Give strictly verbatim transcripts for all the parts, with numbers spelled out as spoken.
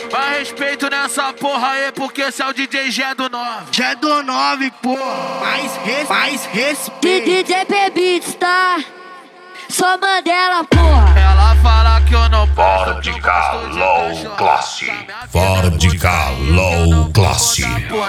Mas respeito nessa porra aí, porque esse é o D J G do nove. G do nove, pô. Mais, res, mais respeito. D J P Beats, tá? Só Mandela, porra. Ela fala que eu não posso. Vodka Low Classe. Vodka Low Classe.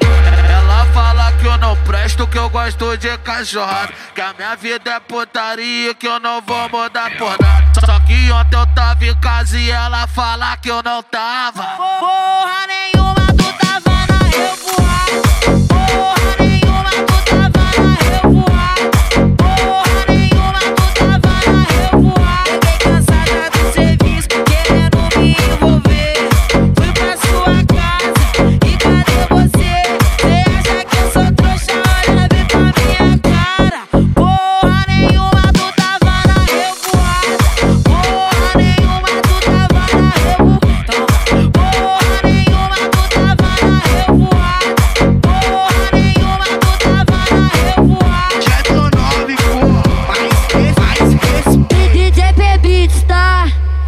Ela fala que eu não presto, que eu gosto de cachorrada, que a minha vida é putaria, que eu não vou mudar por nada. Só que ontem eu tava em casa e ela fala que eu não tava. Porra nenhuma, tu tava na revoada. Porra nenhuma, tu tava na revoada. Porra nenhuma, tu tava na revoada. Fiquei cansada do serviço, querendo me envolver. Fui pra sua casa e cadê você? Cê acha que eu sou trouxa? Olha bem pra minha cara. Porra nenhuma, tu tava na revoada. Porra nenhuma, tu tava na revoada. Porra nenhuma, tu tava na revoada. Porra nenhuma, tu tava na revoada. G do nove, pô. Mais, res, mais respeito. D J P Beats, tá?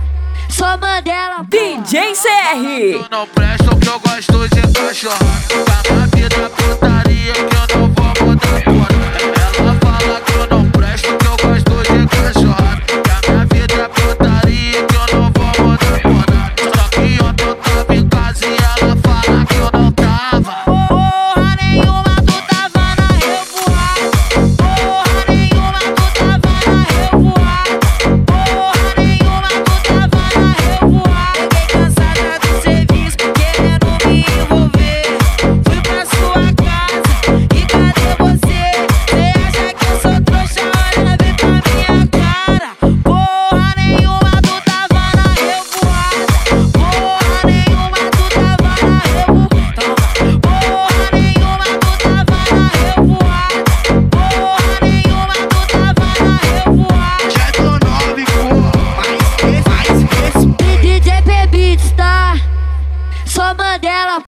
Só Mandela. D J C R. Eu não presto, que eu gosto de cachorrada, que a minha vida é putaria, que eu não vou mudar por nada. Ela fala que eu não presto, que eu gosto de cachorrada, que a minha vida é putaria, que eu não vou mudar por nada. Só que ontem eu tava em casa e ela fala que eu não tava. Porra nenhuma, tu tava na revoada. Porra nenhuma, tu tava na revoada. Porra nenhuma, tu tava na revoada. Fiquei cansada do serviço, querendo me envolver. Fui pra sua casa e cadê você? Cê acha que eu sou trouxa? Olha bem pra minha cara. Porra nenhuma, tu tava na revoada. Porra nenhuma, tu tava na revoada. Porra nenhuma, tu tava na revoada. Porra nenhuma, tu tava na revoada. G do nove, pô. Mais, res, mais respeito. D J P Beats, tá? Só Mandela.